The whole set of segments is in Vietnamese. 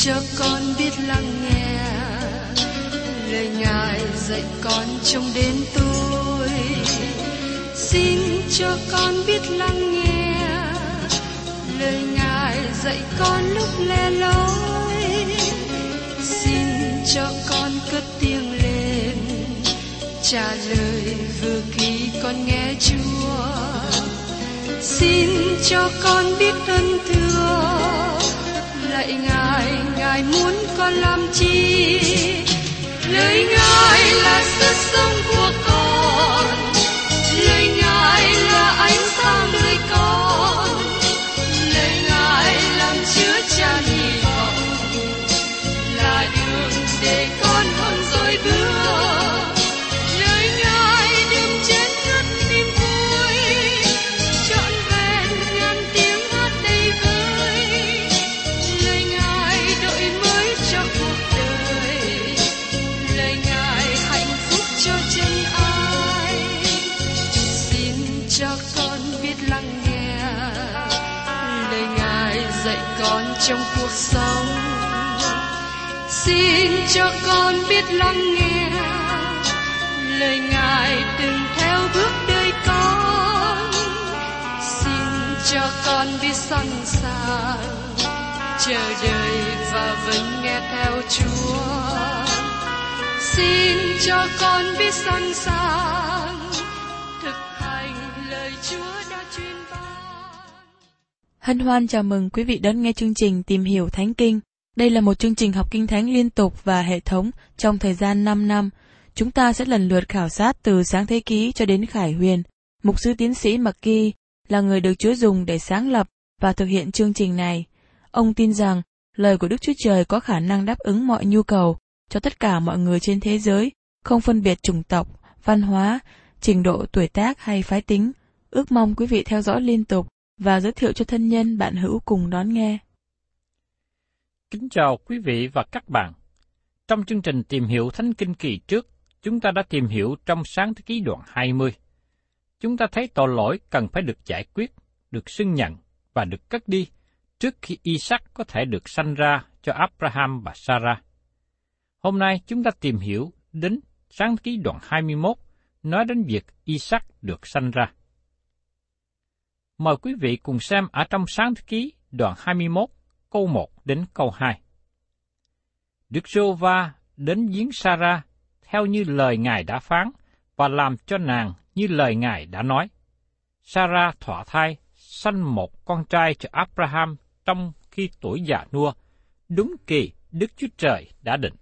cho con biết lắng nghe lời Ngài dạy con trong đêm tối. Xin cho con biết lắng nghe lời Ngài dạy con lúc lẻ loi. Xin cho con cất tiếng lên trả lời vừa khi con nghe Chúa. Xin cho con biết ơn thưa lạy Ngài, Ngài muốn con làm chi? Lời Ngài là sức sống của con, lời Ngài là ánh sáng đời con, lời Ngài làm chứa chan hy vọng, là đường để con không dối bước. Lời Ngài đừng chết ngất niềm vui, trọn vẹn ngàn tiếng hát đầy vơi. Lời Ngài đổi mới cho cuộc đời, lời Ngài hạnh phúc cho chân ai. Xin cho con biết lắng nghe lời Ngài dạy con trong cuộc sống. Xin cho con biết lắng nghe lời Ngài từng theo bước đời con. Xin cho con biết sẵn sàng chờ đợi và vẫn nghe theo Chúa. Xin cho con biết sẵn sàng thực hành lời Chúa đã truyền ban. Hân hoan chào mừng quý vị đón nghe chương trình Tìm hiểu Thánh Kinh. Đây là một chương trình học Kinh Thánh liên tục và hệ thống trong thời gian 5 năm. Chúng ta sẽ lần lượt khảo sát từ Sáng Thế Ký cho đến Khải Huyền. Mục sư tiến sĩ McGee là người được Chúa dùng để sáng lập và thực hiện chương trình này. Ông tin rằng lời của Đức Chúa Trời có khả năng đáp ứng mọi nhu cầu cho tất cả mọi người trên thế giới, không phân biệt chủng tộc, văn hóa, trình độ tuổi tác hay phái tính. Ước mong quý vị theo dõi liên tục và giới thiệu cho thân nhân bạn hữu cùng đón nghe. Kính chào quý vị và các bạn. Trong chương trình Tìm hiểu Thánh Kinh kỳ trước, chúng ta đã tìm hiểu trong Sáng Thế Ký đoạn 20. Chúng ta thấy tội lỗi cần phải được giải quyết, được xưng nhận và được cất đi trước khi Isaac có thể được sanh ra cho Abraham và Sarah. Hôm nay chúng ta tìm hiểu đến Sáng Thế Ký đoạn 21, nói đến việc Isaac được sanh ra. Mời quý vị cùng xem ở trong Sáng Thế Ký đoạn 21, câu 1 đến câu 2. Đức Giê-hô-va đến giếng Sarah theo như lời Ngài đã phán và làm cho nàng như lời Ngài đã nói. Sarah thọ thai sanh một con trai cho Abraham trong khi tuổi già nua, đúng kỳ Đức Chúa Trời đã định.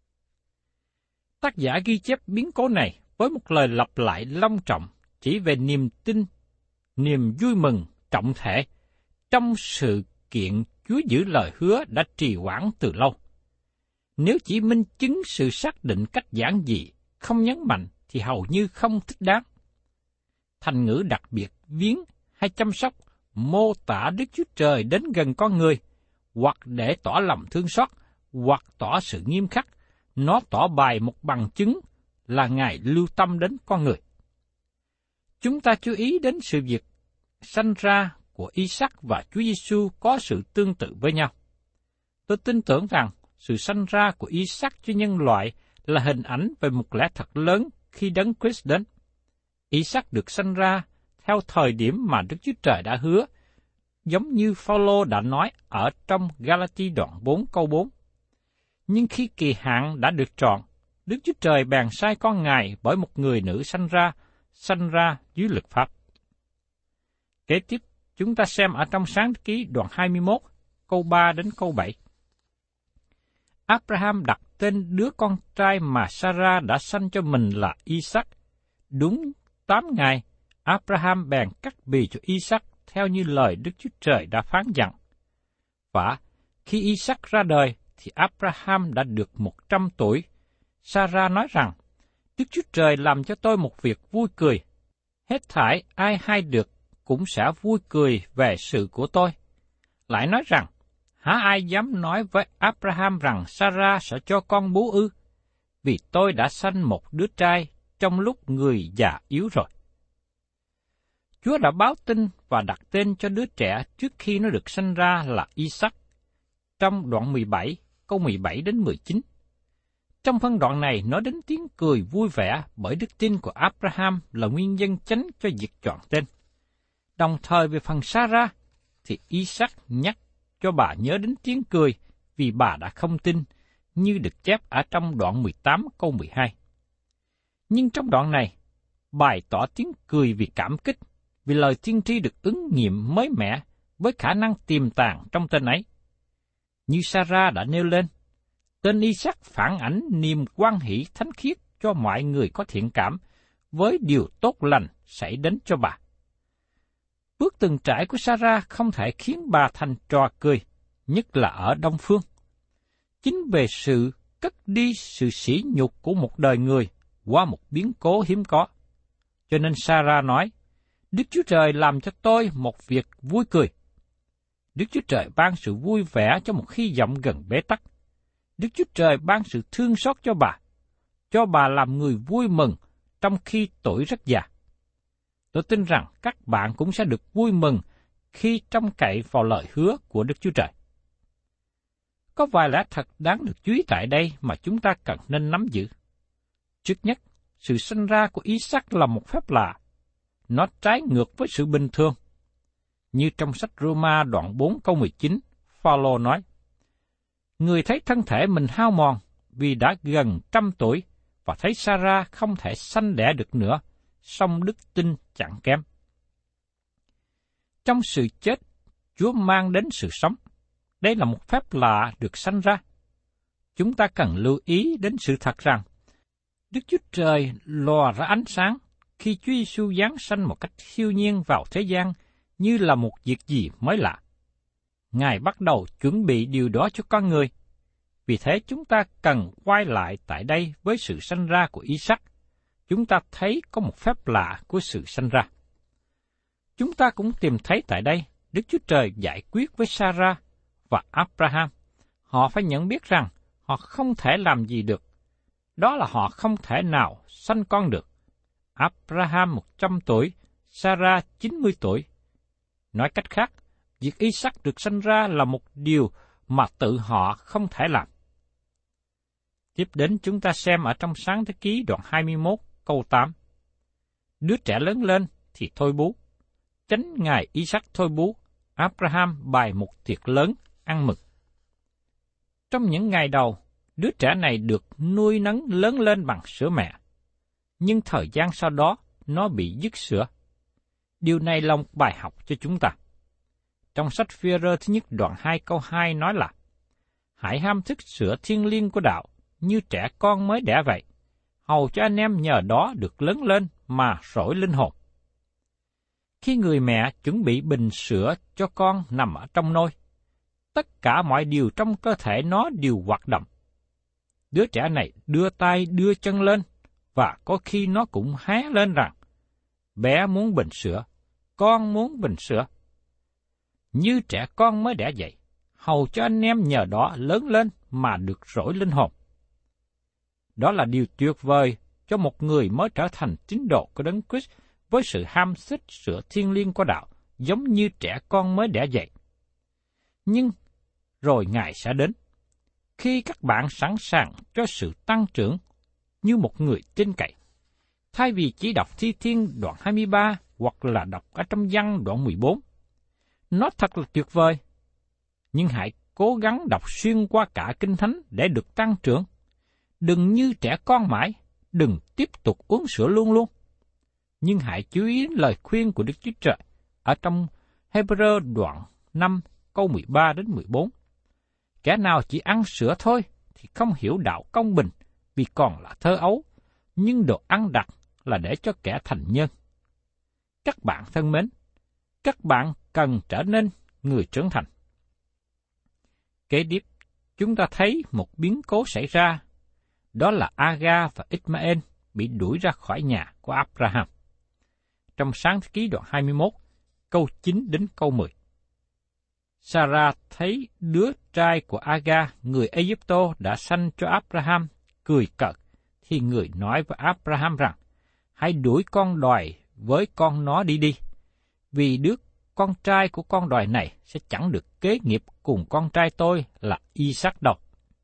Tác giả ghi chép biến cố này với một lời lặp lại long trọng chỉ về niềm tin, niềm vui mừng trọng thể trong sự kiện Chúa giữ lời hứa đã trì hoãn từ lâu. Nếu chỉ minh chứng sự xác định cách giản dị, không nhấn mạnh thì hầu như không thích đáng. Thành ngữ đặc biệt viếng hay chăm sóc mô tả Đức Chúa Trời đến gần con người, hoặc để tỏ lòng thương xót, hoặc tỏ sự nghiêm khắc. Nó tỏ bày một bằng chứng là Ngài lưu tâm đến con người. Chúng ta chú ý đến sự việc sanh ra của Isaac và Chúa Giêsu có sự tương tự với nhau. Tôi tin tưởng rằng sự sanh ra của Isaac cho nhân loại là hình ảnh về một lẽ thật lớn khi Đấng Christ đến. Isaac được sanh ra theo thời điểm mà Đức Chúa Trời đã hứa, giống như Phao-lô đã nói ở trong Ga-la-ti đoạn 4 câu 4. Nhưng khi kỳ hạn đã được trọn, Đức Chúa Trời bèn sai con Ngài bởi một người nữ sanh ra dưới luật pháp. Kế tiếp, chúng ta xem ở trong Sáng Thế Ký đoạn 21, câu 3 đến câu 7. Abraham đặt tên đứa con trai mà Sarah đã sanh cho mình là Isaac. Đúng 8 ngày, Abraham bèn cắt bì cho Isaac theo như lời Đức Chúa Trời đã phán dặn. Và khi Isaac ra đời, thì Abraham đã được 100 tuổi. Sarah nói rằng, Đức Chúa Trời làm cho tôi một việc vui cười. Hết thảy ai hay được cũng sẽ vui cười về sự của tôi. Lại nói rằng, há ai dám nói với Abraham rằng Sarah sẽ cho con bú ư? Vì tôi đã sanh một đứa trai trong lúc người già yếu rồi. Chúa đã báo tin và đặt tên cho đứa trẻ trước khi nó được sanh ra là Isaac. Trong đoạn 17, câu 17 đến 19. Trong phân đoạn này nói đến tiếng cười vui vẻ bởi đức tin của Abraham là nguyên nhân chánh cho việc chọn tên. Đồng thời về phần Sarah thì Isaac nhắc cho bà nhớ đến tiếng cười vì bà đã không tin, như được chép ở trong đoạn 18 câu 12. Nhưng trong đoạn này, bày tỏ tiếng cười vì cảm kích, vì lời tiên tri được ứng nghiệm mới mẻ với khả năng tiềm tàng trong tên ấy. Như Sarah đã nêu lên, tên Isaac phản ảnh niềm hoan hỷ thánh khiết cho mọi người có thiện cảm với điều tốt lành xảy đến cho bà. Bước từng trải của Sarah không thể khiến bà thành trò cười, nhất là ở Đông Phương. Chính về sự cất đi sự sỉ nhục của một đời người qua một biến cố hiếm có. Cho nên Sarah nói, Đức Chúa Trời làm cho tôi một việc vui cười. Đức Chúa Trời ban sự vui vẻ cho một hy vọng gần bế tắc. Đức Chúa Trời ban sự thương xót cho bà làm người vui mừng trong khi tuổi rất già. Tôi tin rằng các bạn cũng sẽ được vui mừng khi trông cậy vào lời hứa của Đức Chúa Trời. Có vài lẽ thật đáng được chú ý tại đây mà chúng ta cần nên nắm giữ. Trước nhất, sự sinh ra của Isaac là một phép lạ. Nó trái ngược với sự bình thường. Như trong sách Roma đoạn 4 câu 19, Phaolô nói, người thấy thân thể mình hao mòn vì đã gần 100 tuổi và thấy Sarah không thể sanh đẻ được nữa, song đức tin chẳng kém. Trong sự chết, Chúa mang đến sự sống. Đây là một phép lạ được sanh ra. Chúng ta cần lưu ý đến sự thật rằng, Đức Chúa Trời lòa ra ánh sáng khi Chúa Giêsu giáng sanh một cách siêu nhiên vào thế gian như là một việc gì mới lạ. Ngài bắt đầu chuẩn bị điều đó cho con người. Vì thế chúng ta cần quay lại tại đây với sự sanh ra của Isaac. Chúng ta thấy có một phép lạ của sự sanh ra. Chúng ta cũng tìm thấy tại đây Đức Chúa Trời giải quyết với Sarah và Abraham. Họ phải nhận biết rằng họ không thể làm gì được. Đó là họ không thể nào sanh con được. Abraham 100 tuổi, Sarah 90 tuổi. Nói cách khác, việc Isaac được sanh ra là một điều mà tự họ không thể làm. Tiếp đến chúng ta xem ở trong Sáng Thế Ký đoạn 21 câu 8. Đứa trẻ lớn lên thì thôi bú. Chánh ngày Isaac thôi bú, Abraham bày một tiệc lớn ăn mừng. Trong những ngày đầu, đứa trẻ này được nuôi nấng lớn lên bằng sữa mẹ. Nhưng thời gian sau đó, nó bị dứt sữa. Điều này là một bài học cho chúng ta. Trong sách Phi-e-rơ thứ nhất đoạn 2 câu 2 nói là, hãy ham thức sữa thiêng liêng của đạo, như trẻ con mới đẻ vậy, hầu cho anh em nhờ đó được lớn lên mà sổi linh hồn. Khi người mẹ chuẩn bị bình sữa cho con nằm ở trong nôi, tất cả mọi điều trong cơ thể nó đều hoạt động. Đứa trẻ này đưa tay đưa chân lên, và có khi nó cũng hé lên rằng, bé muốn bình sữa, con muốn bình sữa. Như trẻ con mới đẻ dậy, hầu cho anh em nhờ đó lớn lên mà được rỗi linh hồn. Đó là điều tuyệt vời cho một người mới trở thành tín đồ của Đấng Christ với sự ham thích sữa thiêng liêng của đạo, giống như trẻ con mới đẻ dậy. Nhưng rồi Ngài sẽ đến, khi các bạn sẵn sàng cho sự tăng trưởng như một người tin cậy. Thay vì chỉ đọc Thi Thiên đoạn 23 hoặc là đọc ở trong Văn đoạn 14, nó thật là tuyệt vời. Nhưng hãy cố gắng đọc xuyên qua cả Kinh Thánh để được tăng trưởng. Đừng như trẻ con mãi, đừng tiếp tục uống sữa luôn luôn. Nhưng hãy chú ý đến lời khuyên của Đức Chúa Trời ở trong Hebrew đoạn 5 câu 13 đến 14. Kẻ nào chỉ ăn sữa thôi thì không hiểu đạo công bình vì còn là thơ ấu, nhưng đồ ăn đặc là để cho kẻ thành nhân. Các bạn thân mến, các bạn cần trở nên người trưởng thành. Kế tiếp, chúng ta thấy một biến cố xảy ra, đó là Aga và Ishmael bị đuổi ra khỏi nhà của Abraham. Trong Sáng Thế Ký đoạn 21, câu 9 đến câu 10. Sarah thấy đứa trai của Aga, người Ai-cập đã sanh cho Abraham, cười cợt, thì người nói với Abraham rằng, hãy đuổi con đòi với con nó đi, vì đứa con trai của con đòi này sẽ chẳng được kế nghiệp cùng con trai tôi là Isaac đâu.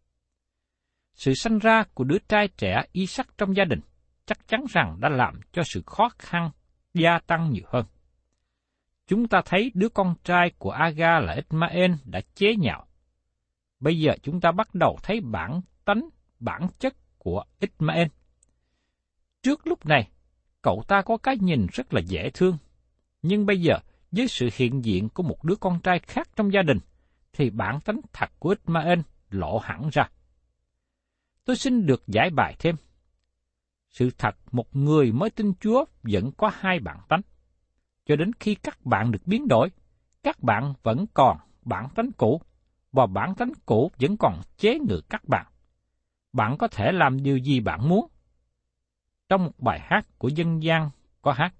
Sự sanh ra của đứa trai trẻ Isaac trong gia đình chắc chắn rằng đã làm cho sự khó khăn gia tăng nhiều hơn. Chúng ta thấy đứa con trai của Aga là Ishmael đã chế nhạo. Bây giờ chúng ta bắt đầu thấy bản tánh, bản chất của Ishmael. Trước lúc này, cậu ta có cái nhìn rất là dễ thương, nhưng bây giờ với sự hiện diện của một đứa con trai khác trong gia đình, thì bản tánh thật của Ishmael lộ hẳn ra. Tôi xin được giải bài thêm. Sự thật, một người mới tin Chúa vẫn có hai bản tánh. Cho đến khi các bạn được biến đổi, các bạn vẫn còn bản tánh cũ, và bản tánh cũ vẫn còn chế ngự các bạn. Bạn có thể làm điều gì bạn muốn. Trong một bài hát của dân gian có hát: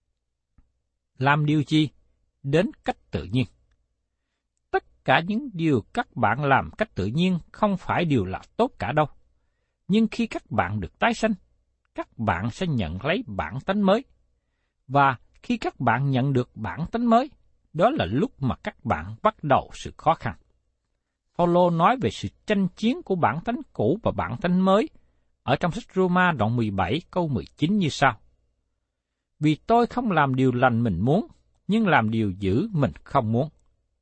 làm điều gì đến cách tự nhiên. Tất cả những điều các bạn làm cách tự nhiên không phải điều là tốt cả đâu. Nhưng khi các bạn được tái sanh, các bạn sẽ nhận lấy bản tánh mới. Và khi các bạn nhận được bản tánh mới, đó là lúc mà các bạn bắt đầu sự khó khăn. Phaolô nói về sự tranh chiến của bản tánh cũ và bản tánh mới ở trong sách Roma đoạn 17 câu 19 như sau: Vì tôi không làm điều lành mình muốn, nhưng làm điều dữ mình không muốn.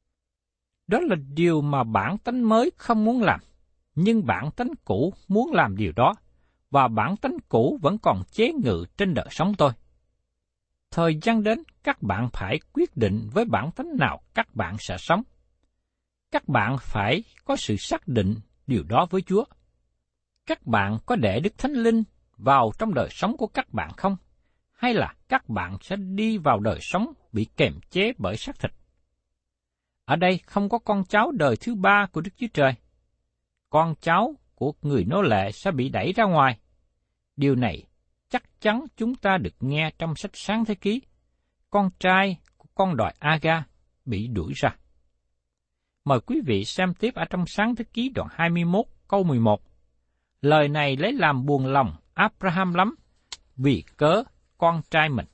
Đó là điều mà bản tánh mới không muốn làm, nhưng bản tánh cũ muốn làm điều đó, và bản tánh cũ vẫn còn chế ngự trên đời sống tôi. Thời gian đến, các bạn phải quyết định với bản tánh nào các bạn sẽ sống. Các bạn phải có sự xác định điều đó với Chúa. Các bạn có để Đức Thánh Linh vào trong đời sống của các bạn không? Hay là các bạn sẽ đi vào đời sống bị kềm chế bởi xác thịt? Ở đây không có con cháu đời thứ ba của Đức Chúa Trời. Con cháu của người nô lệ sẽ bị đẩy ra ngoài. Điều này chắc chắn chúng ta được nghe trong sách Sáng Thế Ký. Con trai của con đòi Aga bị đuổi ra. Mời quý vị xem tiếp ở trong Sáng Thế Ký đoạn 21 câu 11. Lời này lấy làm buồn lòng Abraham lắm, vì cớ con trai mình.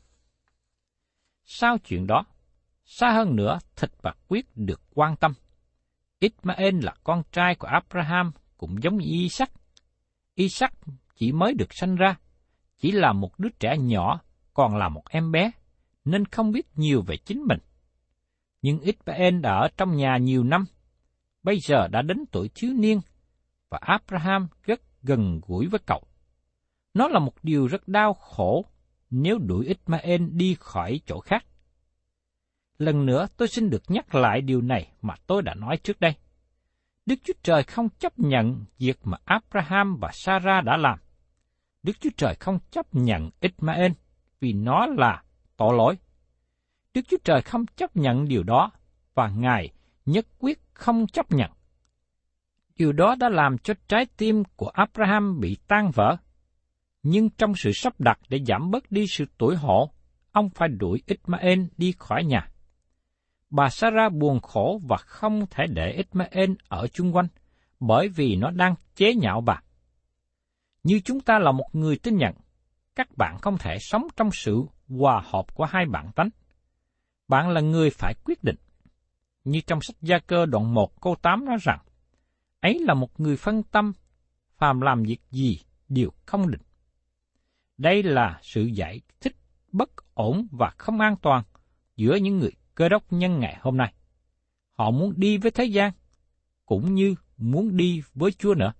Sau chuyện đó, xa hơn nữa, thịt và huyết được quan tâm. Ishmael là con trai của Abraham, cũng giống như Isaac. Isaac chỉ mới được sanh ra, chỉ là một đứa trẻ nhỏ, còn là một em bé, nên không biết nhiều về chính mình. Nhưng Ishmael đã ở trong nhà nhiều năm, bây giờ đã đến tuổi thiếu niên, và Abraham rất gần gũi với cậu. Nó là một điều rất đau khổ nếu đuổi Ishmael đi khỏi chỗ khác. Lần nữa tôi xin được nhắc lại điều này mà tôi đã nói trước đây. Đức Chúa Trời không chấp nhận việc mà Abraham và Sarah đã làm. Đức Chúa Trời không chấp nhận Ishmael vì nó là tội lỗi. Đức Chúa Trời không chấp nhận điều đó, và Ngài nhất quyết không chấp nhận. Điều đó đã làm cho trái tim của Abraham bị tan vỡ. Nhưng trong sự sắp đặt để giảm bớt đi sự tủi hổ, ông phải đuổi Ishmael đi khỏi nhà. Bà Sarah buồn khổ và không thể để Ishmael ở chung quanh, bởi vì nó đang chế nhạo bà. Như chúng ta là một người tin nhận, các bạn không thể sống trong sự hòa hợp của hai bản tánh. Bạn là người phải quyết định. Như trong sách Gia-cơ đoạn 1 câu 8 nói rằng, ấy là một người phân tâm, phàm làm việc gì đều không định. Đây là sự giải thích bất ổn và không an toàn giữa những người Cơ Đốc nhân ngày hôm nay. Họ muốn đi với thế gian, cũng như muốn đi với Chúa nữa.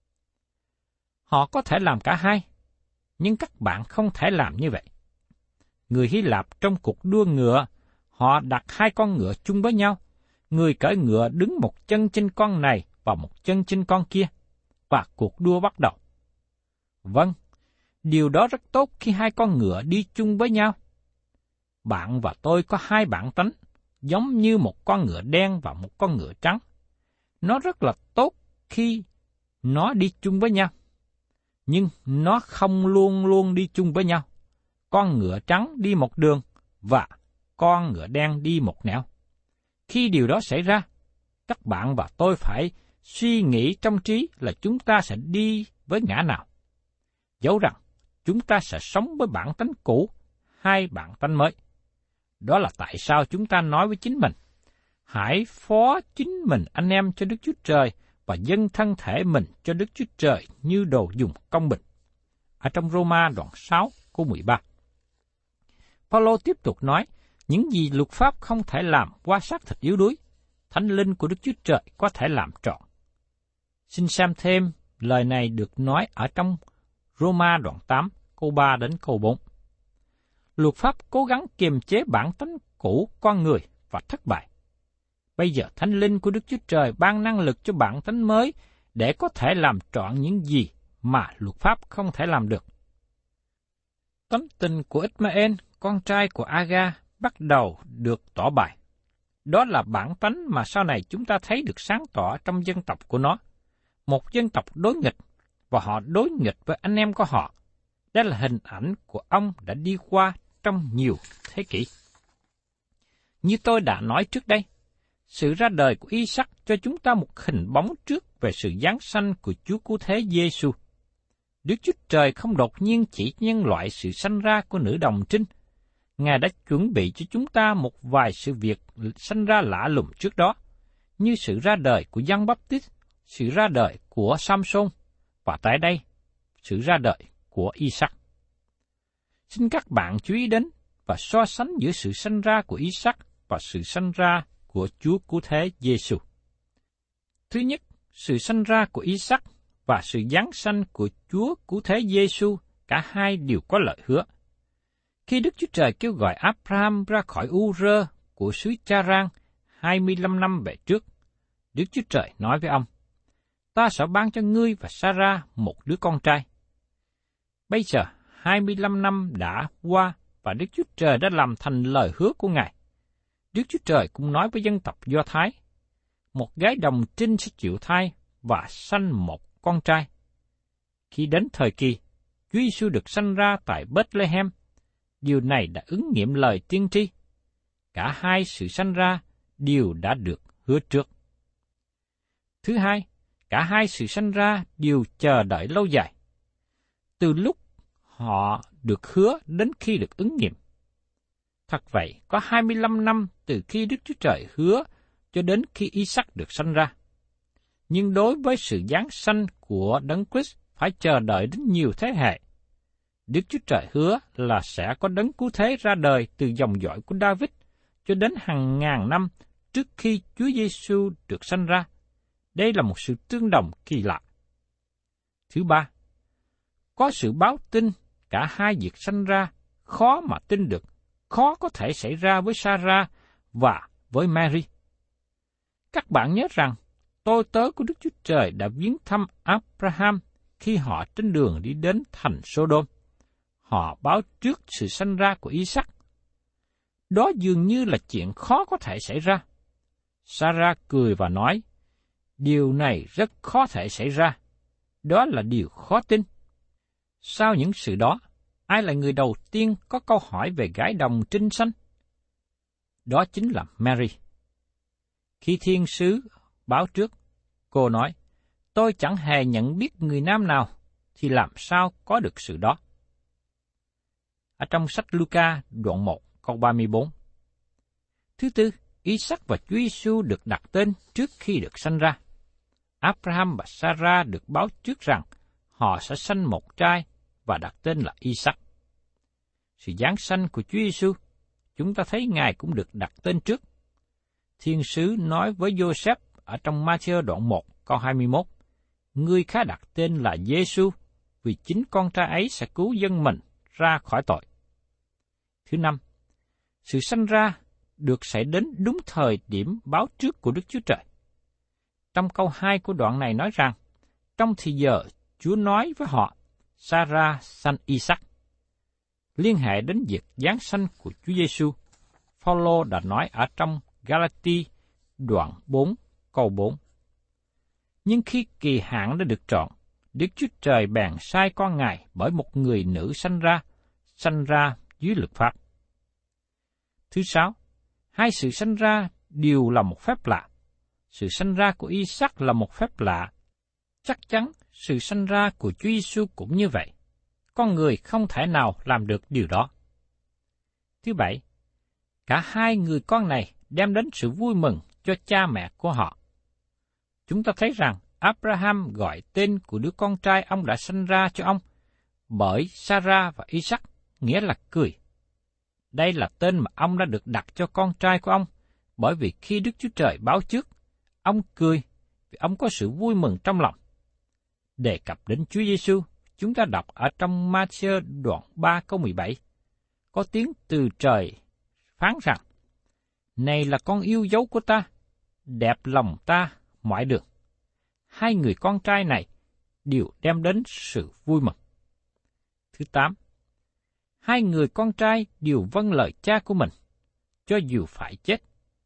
Họ có thể làm cả hai, nhưng các bạn không thể làm như vậy. Người Hy Lạp trong cuộc đua ngựa, họ đặt hai con ngựa chung với nhau. Người cưỡi ngựa đứng một chân trên con này và một chân trên con kia, và cuộc đua bắt đầu. Vâng, điều đó rất tốt khi hai con ngựa đi chung với nhau. Bạn và tôi có hai bản tánh, giống như một con ngựa đen và một con ngựa trắng. Nó rất là tốt khi nó đi chung với nhau, nhưng nó không luôn luôn đi chung với nhau. Con ngựa trắng đi một đường, và con ngựa đen đi một nẻo. Khi điều đó xảy ra, các bạn và tôi phải suy nghĩ trong trí là chúng ta sẽ đi với ngã nào. Dẫu rằng chúng ta sẽ sống với bản tánh cũ hay bản tánh mới. Đó là tại sao chúng ta nói với chính mình, hãy phó chính mình anh em cho Đức Chúa Trời, và dâng thân thể mình cho Đức Chúa Trời như đồ dùng công bình. Ở trong Roma đoạn 6 câu 13. Phaolô tiếp tục nói, những gì luật pháp không thể làm qua xác thịt yếu đuối, Thánh Linh của Đức Chúa Trời có thể làm trọn. Xin xem thêm lời này được nói ở trong Roma đoạn 8 câu 3 đến câu 4. Luật pháp cố gắng kiềm chế bản tánh cũ con người và thất bại. Bây giờ Thánh Linh của Đức Chúa Trời ban năng lực cho bản tánh mới để có thể làm trọn những gì mà luật pháp không thể làm được. Tấm tình của Ishmael, con trai của Aga, bắt đầu được tỏ bày. Đó là bản tánh mà sau này chúng ta thấy được sáng tỏ trong dân tộc của nó. Một dân tộc đối nghịch, và họ đối nghịch với anh em của họ. Đó là hình ảnh của ông đã đi qua trong nhiều thế kỷ. Như tôi đã nói trước đây, sự ra đời của Isaac cho chúng ta một hình bóng trước về sự giáng sanh của Chúa Cứu Thế Giêsu. Đức Chúa Trời không đột nhiên chỉ nhân loại sự sanh ra của nữ đồng trinh. Ngài đã chuẩn bị cho chúng ta một vài sự việc sanh ra lạ lùng trước đó, như sự ra đời của Giăng Báp-tít, sự ra đời của Samson, và tại đây, sự ra đời của Isaac. Xin các bạn chú ý đến và so sánh giữa sự sanh ra của Isaac và sự sanh ra của Chúa Cứu Thế Giêsu. Thứ nhất, sự sanh ra của Isaac và sự giáng sanh của Chúa Cứu Thế Giêsu, cả hai đều có lợi hứa. Khi Đức Chúa Trời kêu gọi Abraham ra khỏi Ur của xứ Cha-rang 25 năm về trước, Đức Chúa Trời nói với ông, ta sẽ ban cho ngươi và Sa-ra một đứa con trai. Bây giờ, 25 năm đã qua và Đức Chúa Trời đã làm thành lời hứa của Ngài. Đức Chúa Trời cũng nói với dân tộc Do Thái, một gái đồng trinh sẽ chịu thai và sanh một con trai. Khi đến thời kỳ, Chúa Giêsu được sanh ra tại Bethlehem, điều này đã ứng nghiệm lời tiên tri. Cả hai sự sanh ra đều đã được hứa trước. Thứ hai, cả hai sự sanh ra đều chờ đợi lâu dài. Từ lúc họ được hứa đến khi được ứng nghiệm. Thật vậy, có 25 năm từ khi Đức Chúa Trời hứa cho đến khi Isaac được sanh ra. Nhưng đối với sự giáng sanh của Đấng Christ phải chờ đợi đến nhiều thế hệ. Đức Chúa Trời hứa là sẽ có Đấng Cứu Thế ra đời từ dòng dõi của David cho đến hàng ngàn năm trước khi Chúa Giêsu được sanh ra. Đây là một sự tương đồng kỳ lạ. Thứ ba, có sự báo tin cả hai việc sanh ra khó mà tin được, khó có thể xảy ra với Sarah và với Mary. Các bạn nhớ rằng, tôi tớ của Đức Chúa Trời đã viếng thăm Abraham khi họ trên đường đi đến thành Sodom. Họ báo trước sự sanh ra của Isaac. Đó dường như là chuyện khó có thể xảy ra. Sarah cười và nói, điều này rất khó thể xảy ra. Đó là điều khó tin. Sau những sự đó, ai là người đầu tiên có câu hỏi về gái đồng trinh sanh? Đó chính là Mary. Khi thiên sứ báo trước, cô nói, tôi chẳng hề nhận biết người nam nào, thì làm sao có được sự đó? Ở trong sách Luca đoạn 1 câu 34. Thứ tư, Isaac và Chúa Giêsu được đặt tên trước khi được sanh ra. Abraham và Sarah được báo trước rằng họ sẽ sanh một trai và đặt tên là Isaac. Sự giáng sanh của Chúa Giêsu, chúng ta thấy Ngài cũng được đặt tên trước. Thiên sứ nói với Joseph ở trong Ma-thi-ơ đoạn 1 câu 21, ngươi khá đặt tên là Giêsu, vì chính con trai ấy sẽ cứu dân mình ra khỏi tội. Thứ năm, sự sanh ra được xảy đến đúng thời điểm báo trước của Đức Chúa Trời. Trong câu 2 của đoạn này nói rằng, trong thì giờ Chúa nói với họ, Sarah sanh Isaac. Liên hệ đến việc giáng sanh của Chúa Giêsu, Phaolô đã nói ở trong Galati đoạn 4 câu 4. Nhưng khi kỳ hạn đã được trọn, Đức Chúa Trời bèn sai con Ngài bởi một người nữ sanh ra dưới luật pháp. Thứ sáu, hai sự sanh ra đều là một phép lạ. Sự sanh ra của Isaac là một phép lạ. Chắc chắn sự sanh ra của Chúa Giêsu cũng như vậy. Con người không thể nào làm được điều đó. Thứ bảy, cả hai người con này đem đến sự vui mừng cho cha mẹ của họ. Chúng ta thấy rằng Abraham gọi tên của đứa con trai ông đã sanh ra cho ông bởi Sarah và Isaac, nghĩa là cười. Đây là tên mà ông đã được đặt cho con trai của ông, bởi vì khi Đức Chúa Trời báo trước, ông cười vì ông có sự vui mừng trong lòng. Đề cập đến Chúa Giêsu, chúng ta đọc ở trong Ma-thi-ơ đoạn 3 câu 17, có tiếng từ trời phán rằng: Này là con yêu dấu của ta, đẹp lòng ta mọi đường. Hai người con trai này đều đem đến sự vui mừng. Thứ 8, hai người con trai đều vâng lời cha của mình, cho dù phải chết.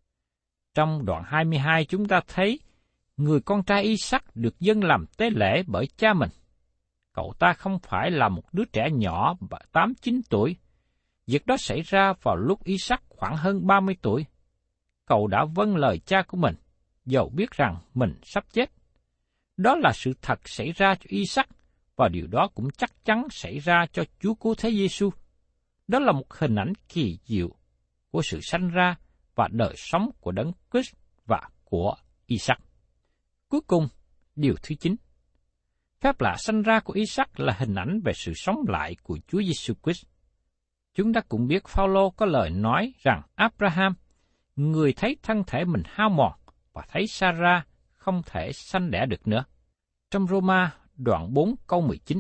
Trong đoạn 22 chúng ta thấy người con trai Isaac được dâng làm tế lễ bởi cha mình. Cậu ta không phải là một đứa trẻ nhỏ 8-9 tuổi. Việc đó xảy ra vào lúc Isaac khoảng hơn 30 tuổi. Cậu đã vâng lời cha của mình, dầu biết rằng mình sắp chết. Đó là sự thật xảy ra cho Isaac, và điều đó cũng chắc chắn xảy ra cho Chúa Cứu Thế Giêsu. Đó là một hình ảnh kỳ diệu của sự sanh ra và đời sống của Đấng Christ và của Isaac. Cuối cùng, điều thứ 9. Phép lạ sanh ra của Isaac là hình ảnh về sự sống lại của Chúa Giêsu Christ. Chúng ta cũng biết Phao-lô có lời nói rằng Abraham, người thấy thân thể mình hao mòn và thấy Sarah không thể sanh đẻ được nữa. Trong Roma đoạn 4 câu 19,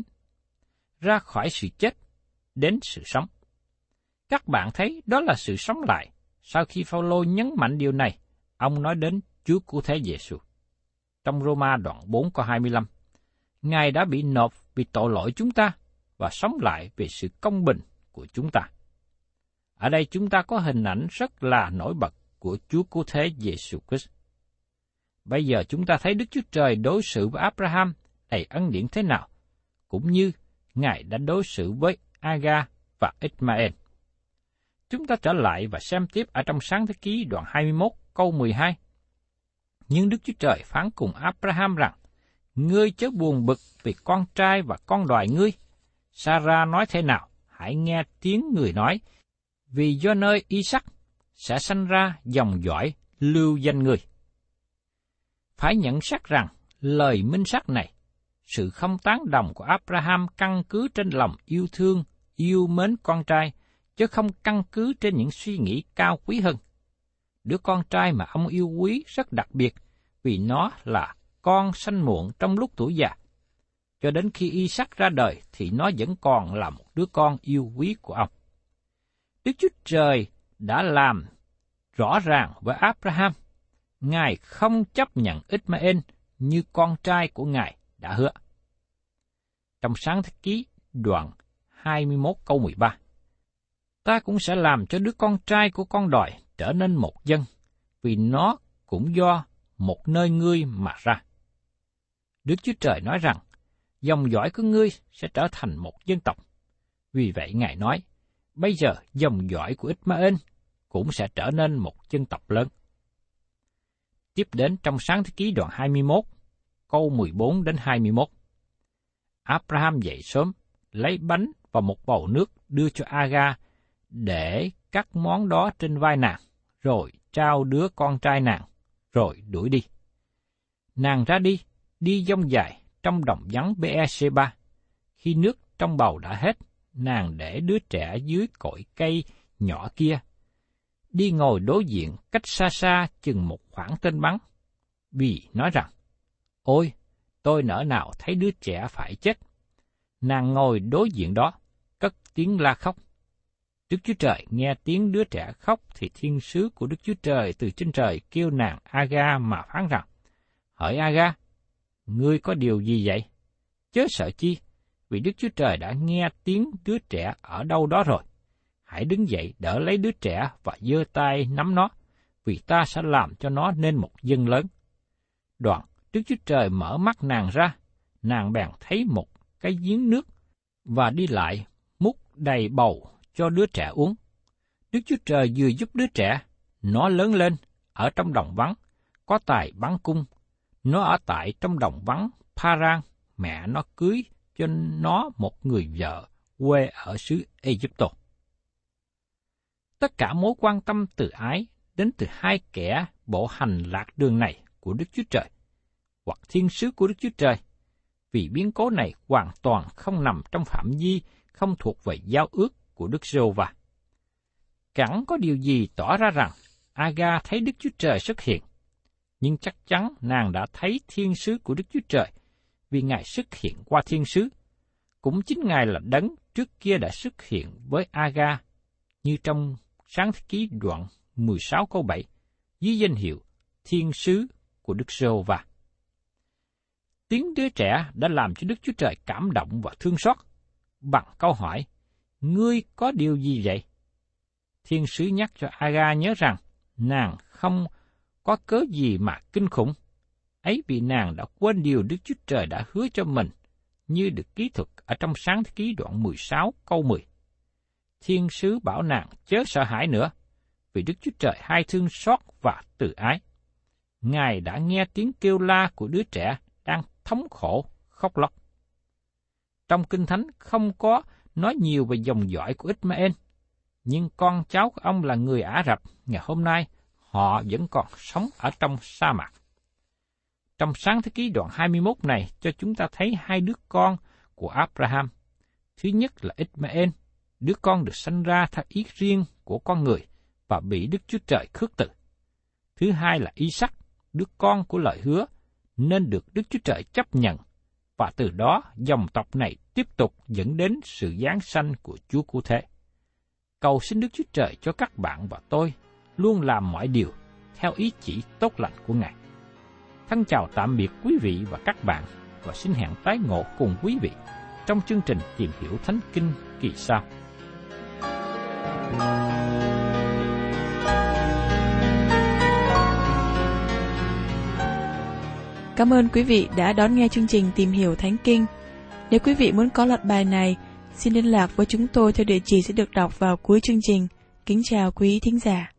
ra khỏi sự chết đến sự sống. Các bạn thấy đó là sự sống lại. Sau khi Phao-lô nhấn mạnh điều này, ông nói đến Chúa Cứu Thế Giêsu. Trong Roma đoạn 4 câu 25, Ngài đã bị nộp vì tội lỗi chúng ta và sống lại vì sự công bình của chúng ta. Ở đây chúng ta có hình ảnh rất là nổi bật của Chúa Cứu Thế Giêsu Christ. Bây giờ chúng ta thấy Đức Chúa Trời đối xử với Abraham đầy ân điển thế nào, cũng như Ngài đã đối xử với Aga và Ishmael. Chúng ta trở lại và xem tiếp ở trong Sáng Thế Ký đoạn 21 câu 12. Nhưng Đức Chúa Trời phán cùng Abraham rằng: Ngươi chớ buồn bực vì con trai và con đoài ngươi. Sarah nói thế nào, hãy nghe tiếng người nói, vì do nơi Isaac sẽ sanh ra dòng dõi lưu danh ngươi. Phải nhận xét rằng lời minh xác này, sự không tán đồng của Abraham căn cứ trên lòng yêu thương, yêu mến con trai, chứ không căn cứ trên những suy nghĩ cao quý hơn. Đứa con trai mà ông yêu quý rất đặc biệt vì nó là con sanh muộn trong lúc tuổi già. Cho đến khi Isaac ra đời thì nó vẫn còn là một đứa con yêu quý của ông. Đức Chúa Trời đã làm rõ ràng với Abraham, Ngài không chấp nhận Ishmael như con trai của Ngài đã hứa. Trong Sáng Thế Ký đoạn 21 câu 13, Ta cũng sẽ làm cho đứa con trai của con đòi trở nên một dân, vì nó cũng do một nơi ngươi mà ra. Đức Chúa Trời nói rằng, dòng dõi của ngươi sẽ trở thành một dân tộc. Vì vậy Ngài nói, bây giờ dòng dõi của Ishmael cũng sẽ trở nên một dân tộc lớn. Tiếp đến trong Sáng Thế Ký đoạn 21, câu 14 đến 21. Abraham dậy sớm, lấy bánh và một bầu nước đưa cho Aga để cắt món đó trên vai nàng, rồi trao đứa con trai nàng, rồi đuổi đi. Nàng ra đi dông dài trong đồng vắng Be-sheba. Khi nước trong bầu đã hết, nàng để đứa trẻ dưới cội cây nhỏ kia, đi ngồi đối diện cách xa xa chừng một khoảng tên bắn, vì nói rằng, ôi, tôi nỡ nào thấy đứa trẻ phải chết. Nàng ngồi đối diện đó, cất tiếng la khóc. Đức Chúa Trời nghe tiếng đứa trẻ khóc thì thiên sứ của Đức Chúa Trời từ trên trời kêu nàng Aga mà phán rằng, hỡi Aga, ngươi có điều gì vậy? Chớ sợ chi, vì Đức Chúa Trời đã nghe tiếng đứa trẻ ở đâu đó rồi. Hãy đứng dậy đỡ lấy đứa trẻ và giơ tay nắm nó, vì ta sẽ làm cho nó nên một dân lớn. Đoạn, Đức Chúa Trời mở mắt nàng ra, nàng bèn thấy một cái giếng nước, và đi lại múc đầy bầu cho đứa trẻ uống. Đức Chúa Trời vừa giúp đứa trẻ, nó lớn lên ở trong đồng vắng, có tài bắn cung. Nó ở tại trong đồng vắng Paran, mẹ nó cưới cho nó một người vợ quê ở xứ Ai-cập. Tất cả mối quan tâm từ ái đến từ hai kẻ bộ hành lạc đường này của Đức Chúa Trời. hoặc thiên sứ của Đức Chúa Trời, vì biến cố này hoàn toàn không nằm trong phạm vi, không thuộc về giao ước của Đức Giê-hô-va. Chẳng có điều gì tỏ ra rằng Aga thấy Đức Chúa Trời xuất hiện, nhưng chắc chắn nàng đã thấy thiên sứ của Đức Chúa Trời, vì Ngài xuất hiện qua thiên sứ. Cũng chính Ngài là đấng trước kia đã xuất hiện với Aga, như trong Sáng Thế Ký đoạn 16 câu 7, dưới danh hiệu thiên sứ của Đức Giê-hô-va. Tiếng đứa trẻ đã làm cho Đức Chúa Trời cảm động và thương xót bằng câu hỏi, ngươi có điều gì vậy? Thiên sứ nhắc cho Aga nhớ rằng nàng không có cớ gì mà kinh khủng, ấy vì nàng đã quên điều Đức Chúa Trời đã hứa cho mình, như được ký thuật ở trong Sáng Thế Ký đoạn 16 câu 10. Thiên sứ bảo nàng chớ sợ hãi nữa, vì Đức Chúa Trời hay thương xót và từ ái. Ngài đã nghe tiếng kêu la của đứa trẻ đang thống khổ, khóc lóc. Trong Kinh Thánh không có nói nhiều về dòng dõi của Ishmael, nhưng con cháu của ông là người Ả Rập, ngày hôm nay họ vẫn còn sống ở trong sa mạc. Trong Sáng Thế Ký đoạn 21 này cho chúng ta thấy hai đứa con của Abraham. Thứ nhất là Ishmael, đứa con được sanh ra theo ý riêng của con người và bị Đức Chúa Trời khước từ. Thứ hai là Isaac, đứa con của lời hứa, nên được Đức Chúa Trời chấp nhận, và từ đó dòng tộc này tiếp tục dẫn đến sự giáng sanh của Chúa Cứu Thế. Cầu xin Đức Chúa Trời cho các bạn và tôi luôn làm mọi điều theo ý chỉ tốt lành của Ngài. Thân chào tạm biệt quý vị và các bạn, và xin hẹn tái ngộ cùng quý vị trong chương trình Tìm Hiểu Thánh Kinh kỳ sau. Cảm ơn quý vị đã đón nghe chương trình Tìm Hiểu Thánh Kinh. Nếu quý vị muốn có loạt bài này, xin liên lạc với chúng tôi theo địa chỉ sẽ được đọc vào cuối chương trình. Kính chào quý thính giả.